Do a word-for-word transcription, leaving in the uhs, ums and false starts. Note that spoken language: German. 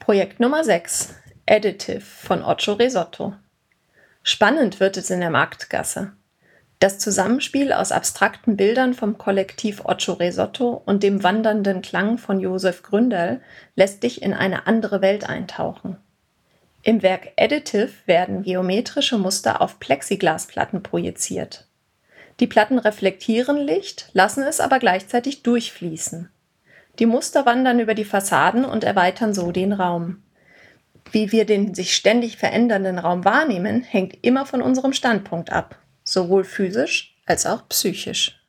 Projekt Nummer sechs, Additive von Ocho Risotto. Spannend wird es in der Marktgasse. Das Zusammenspiel aus abstrakten Bildern vom Kollektiv Ocho Risotto und dem wandernden Klang von Josef Gründerl lässt dich in eine andere Welt eintauchen. Im Werk Additive werden geometrische Muster auf Plexiglasplatten projiziert. Die Platten reflektieren Licht, lassen es aber gleichzeitig durchfließen. Die Muster wandern über die Fassaden und erweitern so den Raum. Wie wir den sich ständig verändernden Raum wahrnehmen, hängt immer von unserem Standpunkt ab, sowohl physisch als auch psychisch.